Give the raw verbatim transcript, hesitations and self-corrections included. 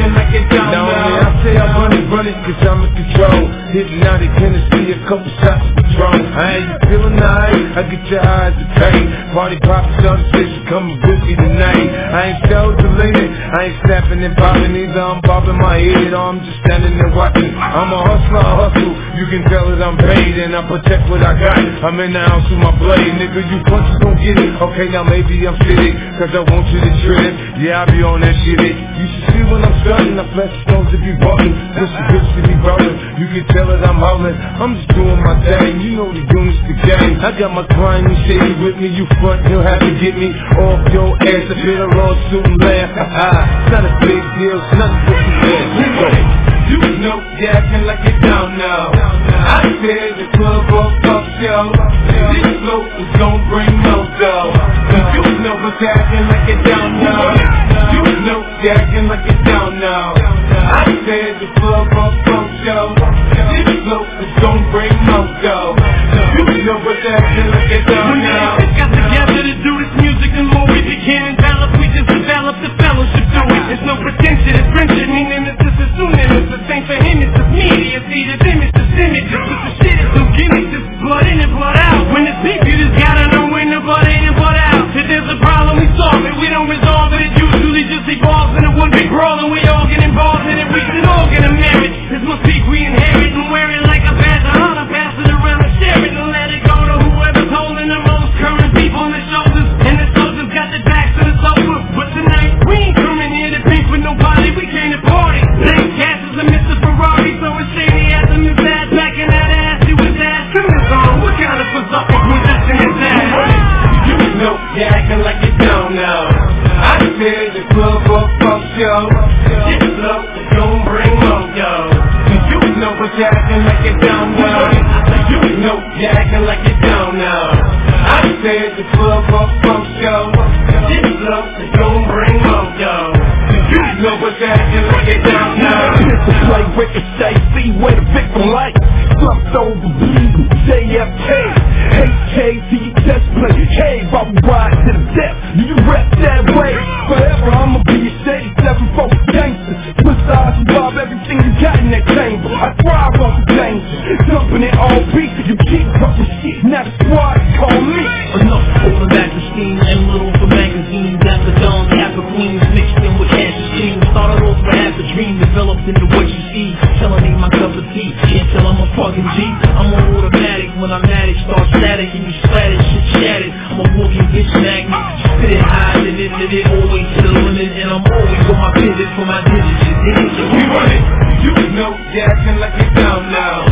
acting like it down now. Now I say I run it, run it, cause I'm in control. Hypnotic Hennessy, a couple shots of Patron. I ain't you feeling nice, I get your eyes to tight. Party poppin', some shit, you come with me tonight. I ain't so deleted, I ain't snapping and popping either. I'm bobbing my head or I'm just standing there watching. I'm a hustler, I hustle, you can tell that I'm paid and I protect what I got. I'm in the house with my blade, nigga, you punches don't get it. Okay, now maybe I'm fitted, cause I want you to trip. Yeah, I be on that shit. You should see when I'm starting, I flash stones if you walking. Push the bitch to be rolling, you can tell that I'm howling. I'm just doing my thing, you know the units the game. I got my client, you shady with me, you front, he'll have to get me off your ass. I feel a raw suit and laugh, haha. It's not a big deal, it's nothing but you said. You know you acting like you're down now. I said the club up, up, show. This flow is gon' bring no dough. You know what's acting like you're down now. You know you acting like you're down now. I said the club up, up, show. This flow is gon' bring no dough. You know what's acting like you're down now. We got together to do this music, the more we begin and develop, we just develop the fellowship through it. There's no pretension, it's friendship, meaning it's just assuming it's the same for him, it's just me. You see this image, this image, it's just the shit, it's some gimmicks, it's blood in and blood out. When it's deep, you just gotta know when the blood in and blood out. If there's a problem, we solve it, we don't resolve it, it usually just evolves in a one big brawl, and we all get involved in it, we should all get a marriage. This must be we inherit and wear it like a badge of honor, pass it around and share it and let it go to whoever's holding the most current people on the shoulders, and the soldiers got their backs to the sofa. But tonight, we ain't coming here to beef with nobody, we came to party. Thanks, Cash is a Mister Ferrari, so it's shady as him is bad, backing that ass, you was ass, turn this on, what kind of philosophic position is that? You know you acting like you're down now. I said the club up, up, show. This flow is gon' bring more dough. You know what's acting like you're down now. You know you acting like you're down now. I said the club up, up, show. This flow is gon' bring more dough. You know what's acting like you're down now. It's a play with the J C where the victim like slumped over bleeding J F K. H K to you test play. Hey, I'll ride to the death. You rep that way. Forever I'ma be a shady seven four gangster. Twist eyes and bob everything you got in that chamber. I thrive on the danger. Jumping it all beat. You keep talking shit. Now the squad call me. Enough for the back of steam and little for magazines. After dawn, after queens mixed in with cash and steam. Started off for half a dream, developed into what you see. Telling me my cup of tea. Can't tell I'm a fucking G. I'm on automatic when I'm at it. Start static and you splatted, shit shattered. I'm a walking bitch magnet. Spit it high and it, it, it always to the limit. And I'm always on my pivot for my digits. We run it. You know you acting like you're down now.